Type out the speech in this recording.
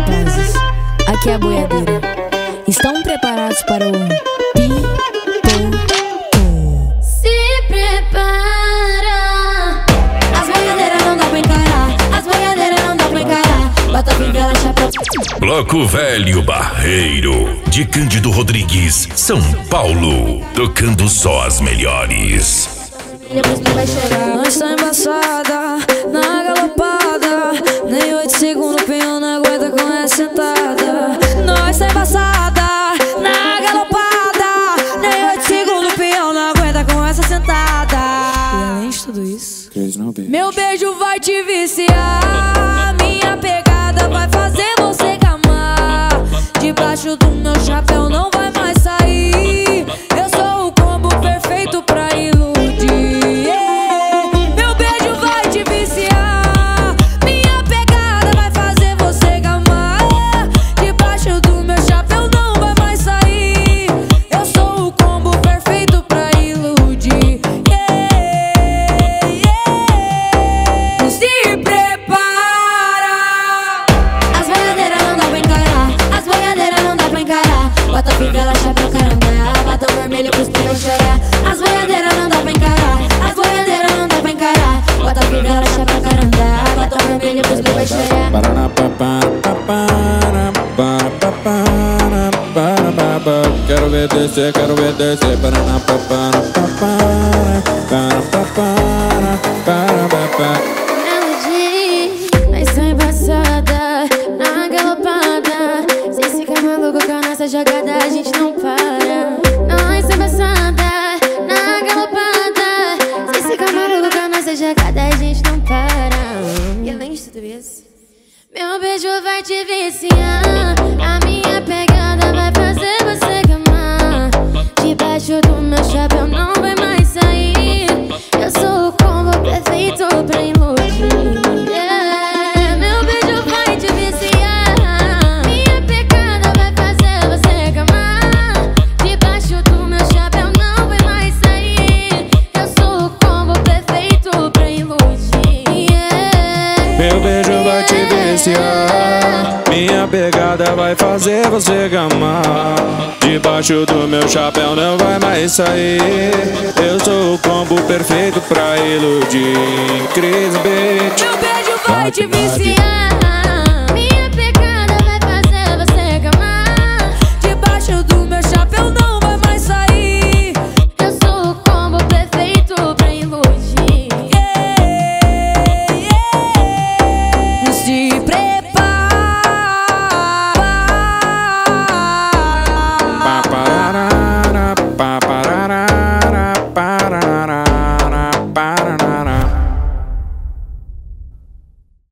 rapazes, aqui é a boiadeira. Estão preparados para o pipoco? Se prepara. As boiadeiras não dá pra encarar, as boiadeiras não dá pra encarar. Bota a fivela, chapéu. Bloco Velho Barreiro, de Cândido Rodrigues, São Paulo, tocando só as melhores. Nós tá embaçada, na galopada, nem 8 segundos o peão não aguenta com essa sentada. Nós tá embaçada, na galopada, nem 8 segundos o peão não aguenta com essa sentada. E além de tudo isso, meu beijo vai te viciar, minha pegada vai fazer você gamar. Debaixo do meu chapéu não vai mais sair, eu sou o combo perfeito pra iludir. Bota a fivela, chapéu, caramba, batom vermelho pros pneus chorar. As boiadeiras não dá pra encarar, as boiadeiras não dá pra encarar. Bota a fivela, chapéu, caramba, batom vermelho pros pneus chorar. Quero ver descer, quero ver descer. Melody, nós tá embaçada, na galopada. Cê fica maluco com a nossa jogada, a gente não para. Nós tá embaçada, na galopada. Cê fica maluco com a nossa jogada, a gente não para. E além de tudo isso, meu beijo vai te viciar, a minha pegada vai fazer você gamar. Debaixo do meu chapéu não vai mais sair, eu sou o combo perfeito pra iludir. Yeah. Meu beijo vai te viciar, minha pegada vai fazer você gamar. Debaixo do meu chapéu não vai mais sair, eu sou o combo perfeito pra iludir. Yeah. Meu beijo vai te viciar, minha pegada vai fazer você gamar. Debaixo do meu chapéu não vai mais sair, eu sou o combo perfeito pra iludir. Cris Beat. Meu beijo vai te viciar.